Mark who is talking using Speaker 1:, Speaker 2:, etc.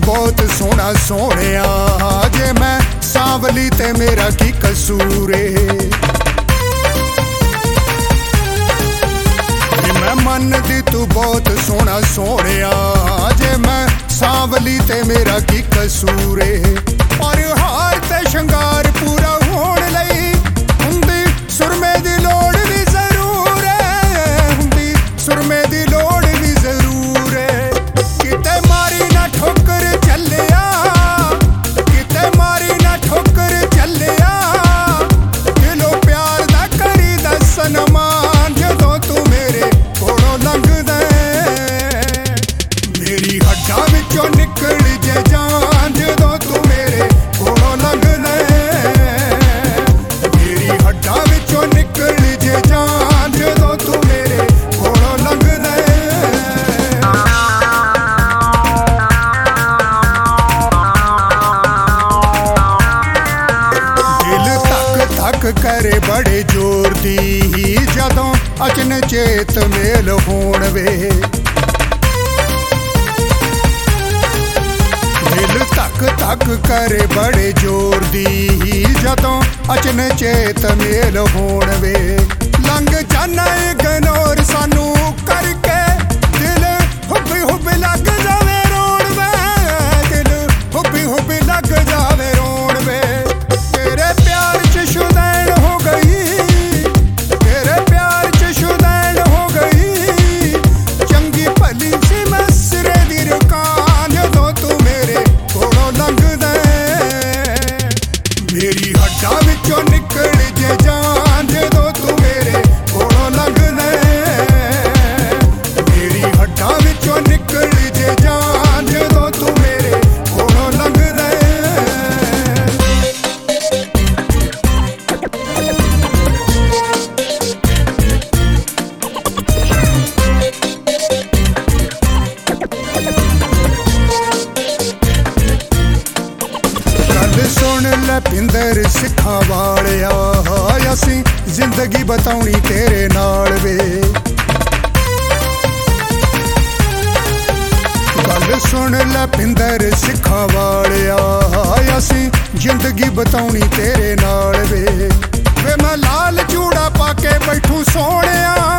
Speaker 1: बहुत सोहना सोहणिया, जे मैं सांवली ते मेरा की कसूर है। मैं मनदी तू बहुत सोहना सोहणिया, जे मैं सांवली ते मेरा की कसूर है। पर हार ते शंगार पूरा होण लई हुंदी सुरमे दी लोड़ भी जरूर है, हुंदी सुरमे दी लोड़ भी जरूर है। किते मारी ना ठोकर चलिया, किते मारी ना ठोकर चलिया, दिलों प्यार दा करी दस सनमान, जदों तू मेरे कोलों लंघदा मेरी हड्डां विचों निकल जे जान, जदों तू मेरे कोलों लंघदा मेरी हड्डां विचों निकल जे जान, जदों तू मेरे कोलों लंघदा। दिल धक धक करे बड़े जोर दी, जदों अचनचेत मेल होण वे। दिल धक धक करे बड़े जोर दी, जदों अचनचेत मेल होण वे। लंघ जाना इग्नोर सानू करके, दिल हुब्बी हुब्बी लग जावे रोण वे, दिल हुब्बी हुब्बी लग जावे रोण वे। तेरे प्यार च शुदैन हो गई, तेरे प्यार च शुदैन हो गई, चंगी भली सी मैं सिरे दी रुकान, जदों तू मेरे कोलों लंघदा मेरी हड्डां विचों निकल जे जान, जदों तू मेरे कोलों लंघदा मेरी हड्डां विचों निकल जे जान, जदों तू मेरे कोलों लंघदा। गल सुन लै पिंदर सिखा वालिया, असीं जिंदगी बताउणी तेरे नाल वे। गल सुन लै पिंदर सिखा वालिया, असीं जिंदगी बताउणी तेरे नाल वे। वे मैं लाल चूड़ा पाके बैठू सोहणिया,